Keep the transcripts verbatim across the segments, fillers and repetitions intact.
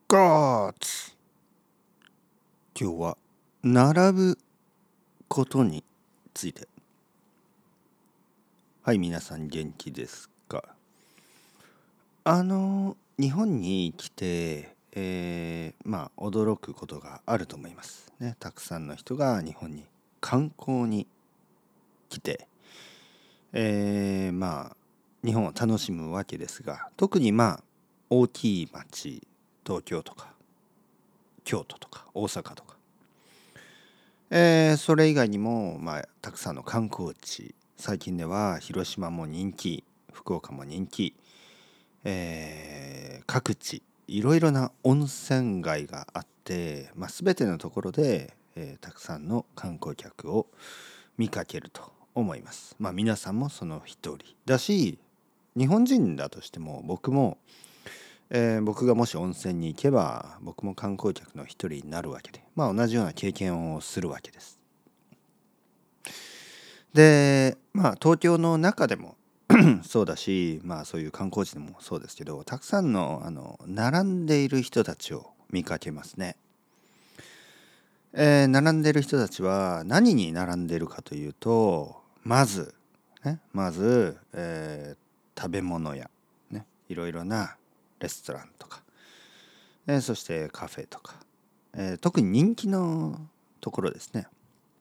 ゴーツ今日は並ぶことについて。はい、皆さん元気ですか？あの日本に来て、えー、まあ驚くことがあると思いますね。たくさんの人が日本に観光に来て、えー、まあ日本を楽しむわけですが、特にまあ大きい町、東京とか京都とか大阪とか、えー、それ以外にも、まあ、たくさんの観光地、最近では広島も人気、福岡も人気、えー、各地いろいろな温泉街があって、まあ、全てのところで、えー、たくさんの観光客を見かけると思います。まあ皆さんもその一人だし、日本人だとしても僕も、えー僕がもし温泉に行けば僕も観光客の一人になるわけで、まあ同じような経験をするわけです。で、まあ東京の中でもそうだし、まあそういう観光地でもそうですけど、たくさんのあの並んでいる人たちを見かけますね。えー並んでいる人たちは何に並んでいるかというと、まず、ね、まず、えー食べ物や、ね、いろいろなレストランとか、えーそしてカフェとか、えー特に人気のところですね。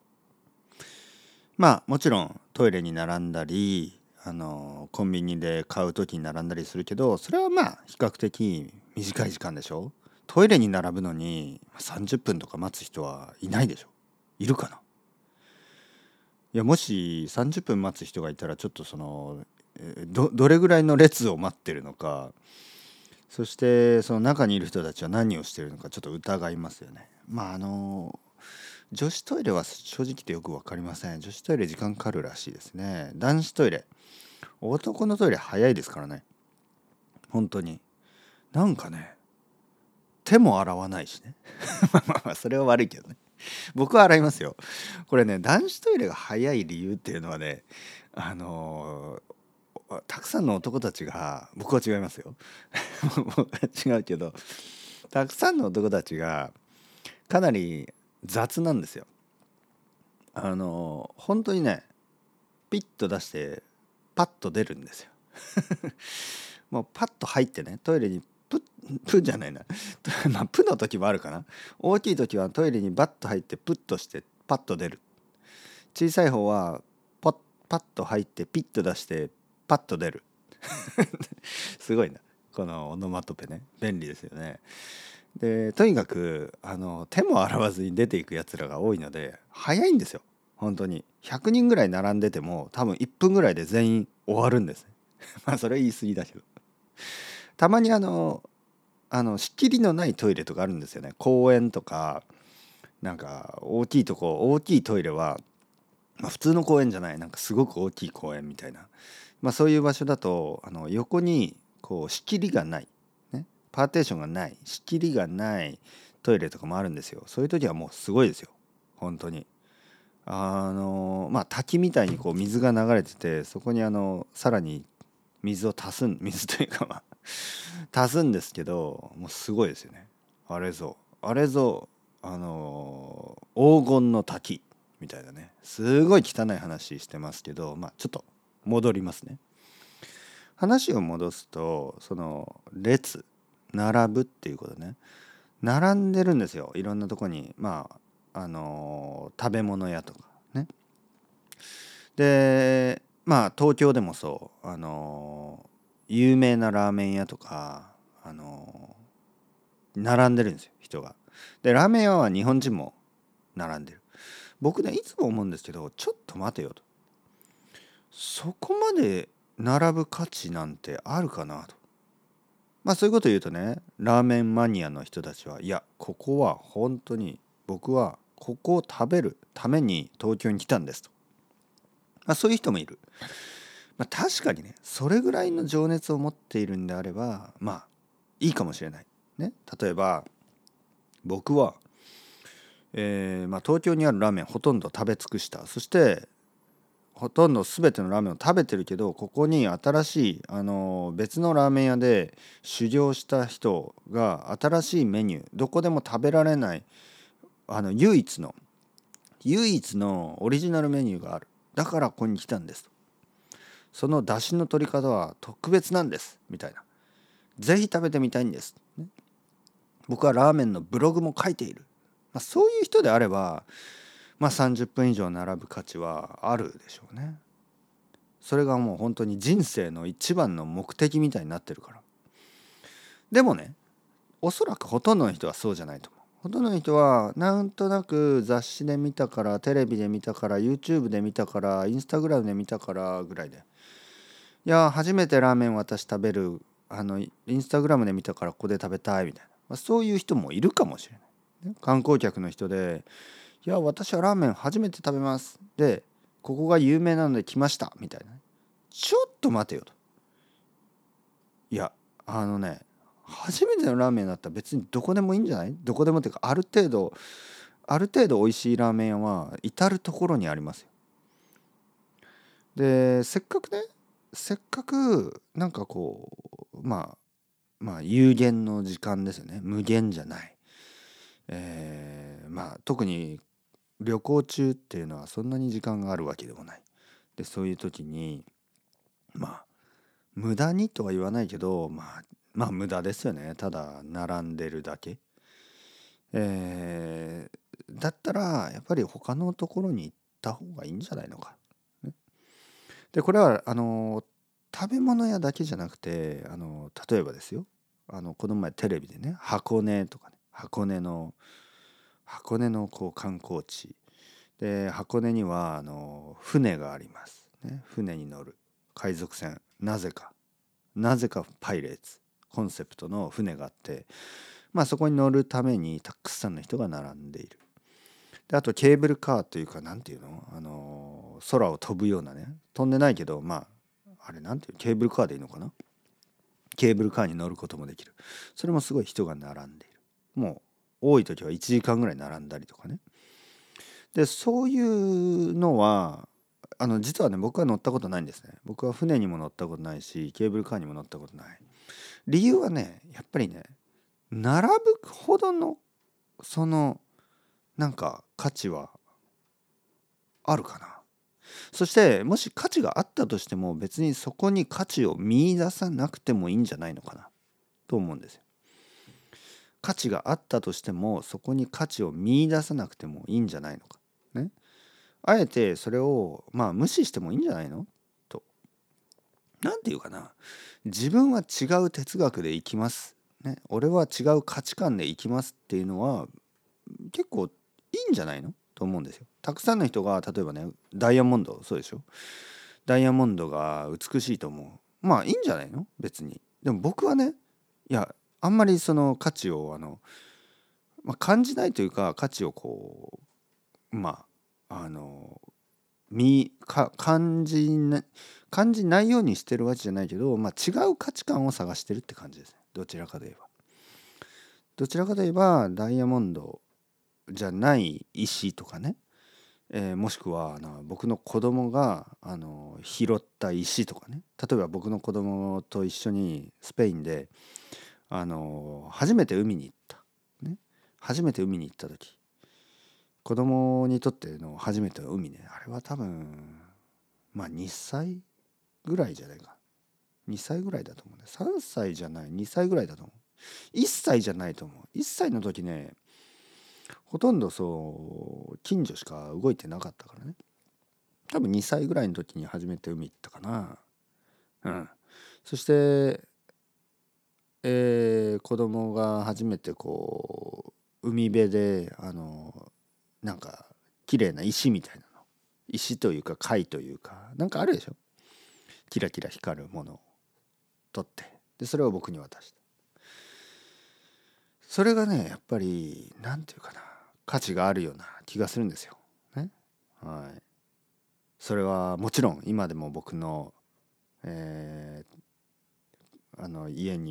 まあもちろんトイレに並んだり、あのコンビニで買う時に並んだりするけど、それはまあ比較的短い時間でしょ。トイレに並ぶのにさんじゅっぷんとか待つ人はいないでしょ。いるかな。いや、もしさんじゅっぷん待つ人がいたら、ちょっとそのえーどどれぐらいの列を待ってるのか、そしてその中にいる人たちは何をしているのかちょっと疑いますよね。まああの女子トイレは正直言ってよく分かりません。女子トイレ時間かかるらしいですね。男子トイレ、男のトイレ早いですからね。本当に。なんかね、手も洗わないしね。まあまあまあそれは悪いけどね。僕は洗いますよ。これね、男子トイレが早い理由っていうのはね、あのーたくさんの男たちが、僕は違いますよ。僕は違うけど、たくさんの男たちがかなり雑なんですよ。あのー本当にね、ピッと出してパッと出るんですよ。もうパッと入ってね、トイレにプップッじゃないなまあプの時もあるかな。大きい時はトイレにバッと入ってプッとしてパッと出る。小さい方はポッパッと入ってピッと出してパッと出る。すごいな、このオノマトペね、便利ですよね。でとにかくあの手も洗わずに出ていくやつらが多いので早いんですよ。本当にひゃくにんぐらい並んでても多分いっぷんぐらいで全員終わるんです。まあそれは言い過ぎだけど、たまにあのあの仕切りのないトイレとかあるんですよね。公園とか、なんか大きいとこ、大きいトイレは、まあ、普通の公園じゃない、なんかすごく大きい公園みたいな、まあ、そういう場所だとあの横にこう仕切りがない、ね、パーテーションがない、仕切りがないトイレとかもあるんですよ。そういう時はもうすごいですよ、本当に。あのまあ滝みたいにこう水が流れてて、そこにあのさらに水を足すん水というかまあ足すんですけど、もうすごいですよね。あれぞあれぞあの黄金の滝みたいなね、すごい汚い話してますけど、まあちょっと戻りますね。話を戻すと、その列、並ぶっていうことね。並んでるんですよ、いろんなとこに。まああの食べ物屋とかね。でまあ東京でもそう、あの有名なラーメン屋とか、あの並んでるんですよ、人が。でラーメン屋は日本人も並んでる。僕ね、いつも思うんですけど、ちょっと待てよと。そこまで並ぶ価値なんてあるかなと。まあそういうこと言うとね、ラーメンマニアの人たちは、いやここは本当に僕はここを食べるために東京に来たんですと、まあ、そういう人もいる。まあ確かにね、それぐらいの情熱を持っているんであれば、まあいいかもしれないね。例えば僕は、えーまあ、東京にあるラーメンほとんど食べ尽くした。そしてほとんど全てのラーメンを食べてるけど、ここに新しいあの別のラーメン屋で修行した人が新しいメニュー、どこでも食べられないあの唯一の唯一のオリジナルメニューがある、だからここに来たんです、その出汁の取り方は特別なんですみたいな、ぜひ食べてみたいんです、ね、僕はラーメンのブログも書いている、まあ、そういう人であれば、まあ、さんじゅっぷん以上並ぶ価値はあるでしょうね。それがもう本当に人生の一番の目的みたいになってるから。でもね、おそらくほとんどの人はそうじゃないと思う。ほとんどの人はなんとなく雑誌で見たから、テレビで見たから、 YouTube で見たから、インスタグラムで見たからぐらいで、いや初めてラーメン私食べる、あのインスタグラムで見たからここで食べたいみたいな、まあ、そういう人もいるかもしれない、ね、観光客の人で、いや私はラーメン初めて食べますで、ここが有名なので来ましたみたいな、ちょっと待てよと。いやあのね、初めてのラーメンだったら別にどこでもいいんじゃない、どこでもっていうか、ある程度ある程度美味しいラーメン屋は至る所にありますよ。でせっかくね、せっかくなんかこうまあまあ有限の時間ですよね、無限じゃない、えー、まあ特に旅行中っていうのはそんなに時間があるわけでもない。でそういう時にまあ無駄にとは言わないけど、まあまあ無駄ですよね、ただ並んでるだけ、えー、だったらやっぱり他のところに行った方がいいんじゃないのか。ねでこれはあの食べ物屋だけじゃなくて、あの例えばですよ、あのこの前テレビでね、箱根とかね、箱根の箱根のこう観光地で、箱根にはあの船があります、ね、船に乗る海賊船、なぜかなぜかパイレーツコンセプトの船があって、まあそこに乗るためにたくさんの人が並んでいる。であとケーブルカーというか、なんていうの、あの空を飛ぶようなね、飛んでないけど、まああれなんていう、ケーブルカーでいいのかな、ケーブルカーに乗ることもできる。それもすごい人が並んでいる。もう多い時はいちじかんぐらい並んだりとかね。でそういうのはあの実はね、僕は乗ったことないんですね。僕は船にも乗ったことないし、ケーブルカーにも乗ったことない。理由はね、やっぱりね、並ぶほどのそのなんか価値はあるかな。そしてもし価値があったとしても、別にそこに価値を見出さなくてもいいんじゃないのかなと思うんですよ。価値があったとしても、そこに価値を見出さなくてもいいんじゃないのか。ね。あえてそれをまあ無視してもいいんじゃないのと。なんていうかな。自分は違う哲学で生きます。ね。俺は違う価値観で生きますっていうのは結構いいんじゃないのと思うんですよ。たくさんの人が例えばね、ダイヤモンド、そうでしょ。ダイヤモンドが美しいと思う。まあいいんじゃないの別に。でも僕はね、いやあんまりその価値をあの、まあ、感じないというか、価値をこうまああの見か感じな感じないようにしてるわけじゃないけど、まあ、違う価値観を探してるって感じですね。どちらかといえばどちらかといえばダイヤモンドじゃない石とかね、えーもしくはあの僕の子供があの拾った石とかね。例えば僕の子供と一緒にスペインであの初めて海に行った、ね、初めて海に行った時、子供にとっての初めての海ね、あれは多分まあにさいぐらいじゃないか、にさいぐらいだと思うね。さんさいじゃない、にさいぐらいだと思う。いっさいじゃないと思う。いっさいの時ね、ほとんどそう近所しか動いてなかったからね。多分にさいぐらいの時に初めて海行ったかな。うん。そして、えー、子供が初めてこう海辺であのなんか綺麗な石みたいなの、石というか貝というかなんかあるでしょ、キラキラ光るものを取って、でそれを僕に渡した。それがねやっぱりなんていうかな、価値があるような気がするんですよ。ね。はい。それはもちろん今でも僕の、えーあの家に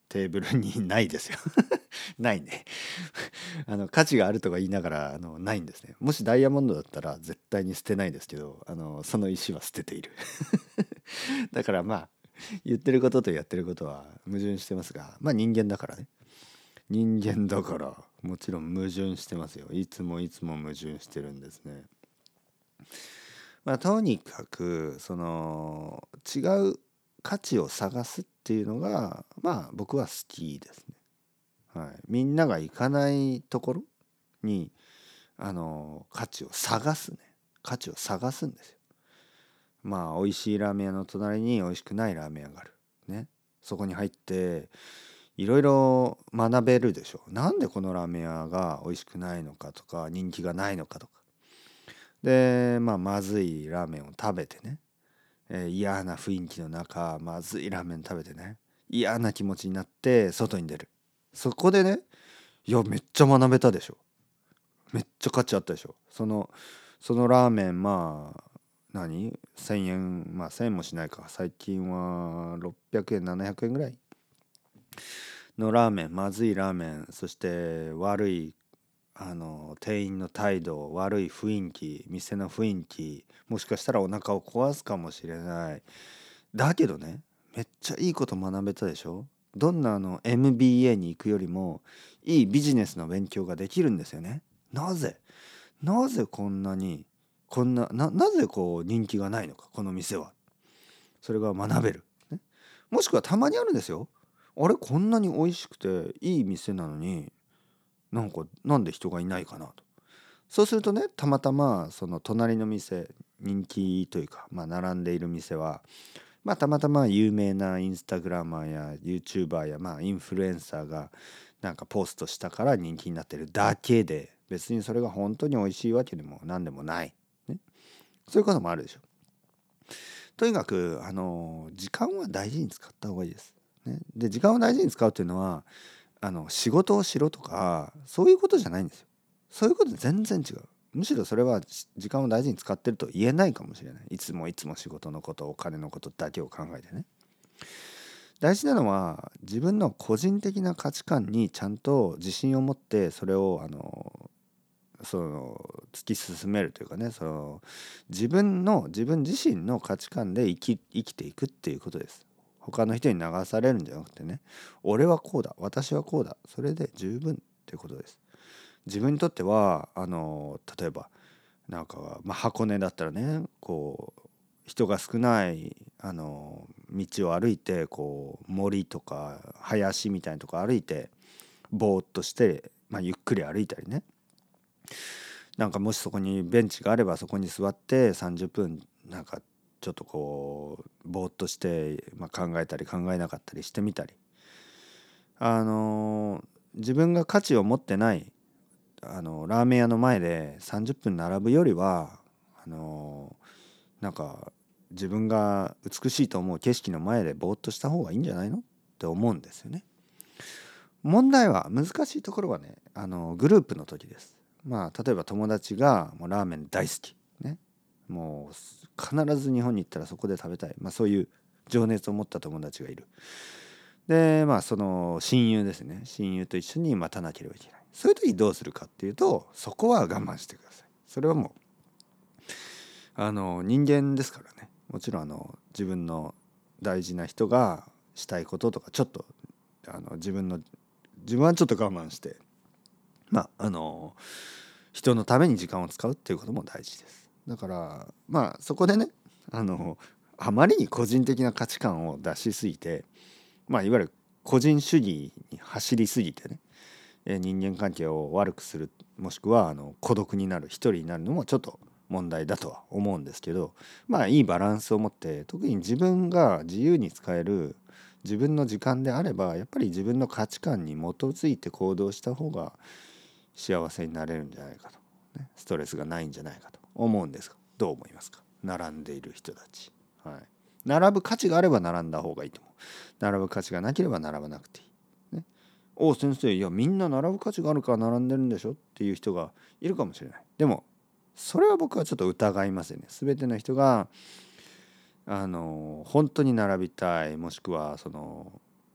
テーブルにないですよないねあの価値があるとか言いながらあのないんですね。もしダイヤモンドだったら絶対に捨てないですけど、あのその石は捨てているだからまあ言ってることとやってることは矛盾してますが、まあ人間だからね。人間だからもちろん矛盾してますよ。いつもいつも矛盾してるんですね。まあとにかくその違う価値を探すっていうのがまあ僕は好きですね。はい、みんなが行かないところにあの価値を探すね。価値を探すんですよ。まあ美味しいラーメン屋の隣に美味しくないラーメン屋がある。ね。そこに入っていろいろ学べるでしょう。なんでこのラーメン屋が美味しくないのかとか人気がないのかとか。でまあまずいラーメンを食べてね、えー嫌な雰囲気の中まずいラーメン食べてね嫌な気持ちになって外に出る。そこでね、いやめっちゃ学べたでしょ。めっちゃ価値あったでしょ。そのそのラーメンまあ何せんえん、まあせんえんもしないか、最近はろっぴゃくえんななひゃくえんぐらいのラーメン、まずいラーメン、そして悪いあの店員の態度、悪い雰囲気、店の雰囲気、もしかしたらお腹を壊すかもしれない。だけどね、めっちゃいいこと学べたでしょ。どんなあの エムビーエー に行くよりもいいビジネスの勉強ができるんですよね。なぜなぜこんなにこんなななぜこう人気がないのかこの店は。それが学べる、ね、もしくはたまにあるんですよ。あれこんなに美味しくていい店なのになんかなんで人がいないかなと。そうするとね、たまたまその隣の店、人気というかまあ並んでいる店はまあたまたま有名なインスタグラマーや YouTuber やまあインフルエンサーがなんかポストしたから人気になってるだけで、別にそれが本当に美味しいわけでも何でもない、ね、そういうこともあるでしょ。とにかくあの時間は大事に使った方がいいです、ね、で時間を大事に使うっていうのはあの仕事をしろとかそういうことじゃないんですよ。そういうこと全然違う。むしろそれは時間を大事に使ってると言えないかもしれない。いつもいつも仕事のことお金のことだけを考えてね。大事なのは自分の個人的な価値観にちゃんと自信を持ってそれをあのその突き進めるというかね、その自分の自分自身の価値観で生き、生きていくっていうことです。他の人に流されるんじゃなくてね、俺はこうだ、私はこうだ、それで十分っていうことです。自分にとってはあの例えばなんか、まあ、箱根だったらね、こう人が少ないあの道を歩いてこう森とか林みたいなとこ歩いてぼーっとして、まあ、ゆっくり歩いたりね、なんかもしそこにベンチがあればそこに座ってさんじゅっぷんなんかちょっとこうぼーっとして、まあ、考えたり考えなかったりしてみたり、あの自分が価値を持ってないあのラーメン屋の前でさんじゅっぷん並ぶよりはあのなんか自分が美しいと思う景色の前でぼーっとした方がいいんじゃないのって思うんですよね。問題は難しいところはね、あのグループの時です。まあ例えば友達がもうラーメン大好きね、もう必ず日本に行ったらそこで食べたい、まあ、そういう情熱を持った友達がいる。でまあその親友ですね、親友と一緒に待たなければいけない。そういう時どうするかっていうと、そこは我慢してください。それはもうあの人間ですからね。もちろんあの自分の大事な人がしたいこととかちょっとあの自分の自分はちょっと我慢してまああの人のために時間を使うっていうことも大事です。だからまあそこでね、あのあまりに個人的な価値観を出しすぎて、まあいわゆる個人主義に走りすぎてね、え人間関係を悪くする、もしくはあの孤独になる、一人になるのもちょっと問題だとは思うんですけど、まあいいバランスを持って、特に自分が自由に使える自分の時間であればやっぱり自分の価値観に基づいて行動した方が幸せになれるんじゃないかと、ね、ストレスがないんじゃないかと思うんですが、どう思いますか、並んでいる人たち。はい、並ぶ価値があれば並んだ方がいいと思う。並ぶ価値がなければ並ばなくていい、ね、お先生、いやみんな並ぶ価値があるから並んでるんでしょっていう人がいるかもしれない。でもそれは僕はちょっと疑いますよね。全ての人があの本当に並びたい、もしくはその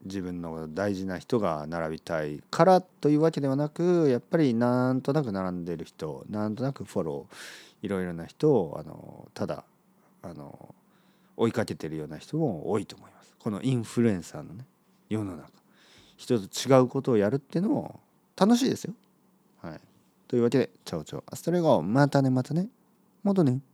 自分の大事な人が並びたいからというわけではなく、やっぱりなんとなく並んでる人、なんとなくフォロー、いろいろな人をあのただあの追いかけてるような人も多いと思います。このインフルエンサーのね世の中、人と違うことをやるっていうのも楽しいですよ。はい。というわけで、チャオチャオアストレゴ、またねまたね、またね。